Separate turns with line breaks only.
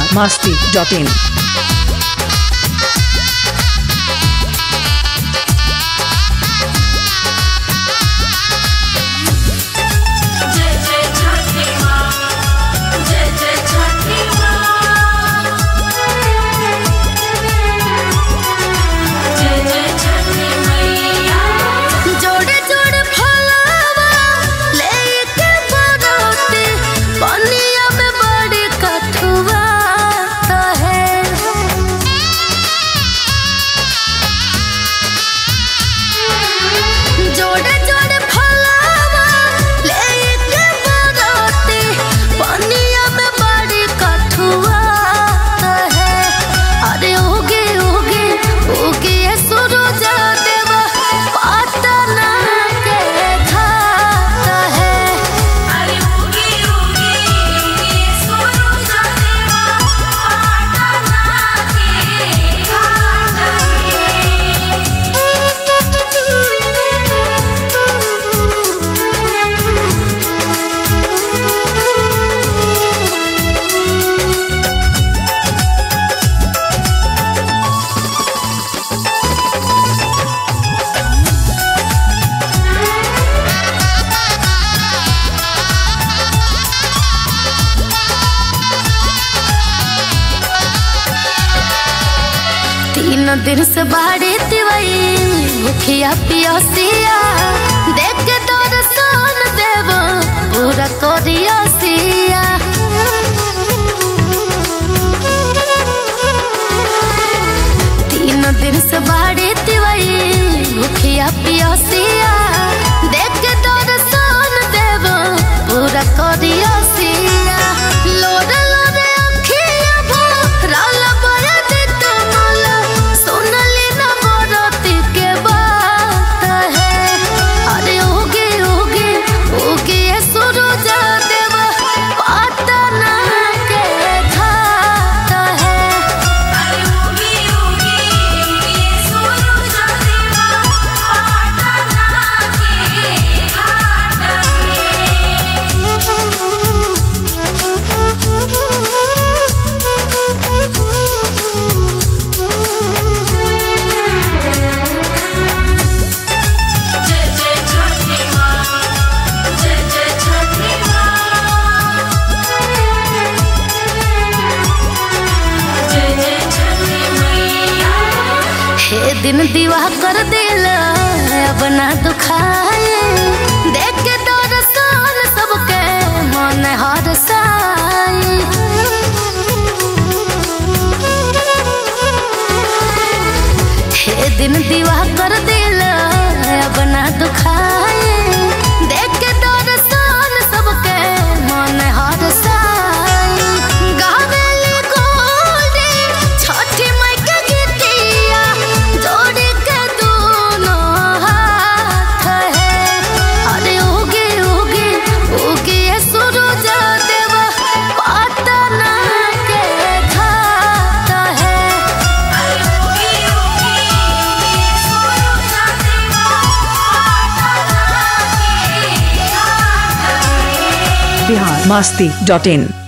biharmasti.in
तीन दिन से बाड़ी तिवई भूखिया पियसिया देख के दर्शन देव पूरा करियसिया। तीन दिन से बाड़ी तिवई भूखिया पियसिया देख के दर्शन देव पूरा करियसिया। लोर लोरे अखिया भरल बया दिन दीवा कर दिल अब ना दुखाए देख के दर्शन सबके मन हरसाए। हे दिन दीवा कर दिल अब ना दुखाए देख के दर्शन सबके मन हरसाए।
biharmasti.in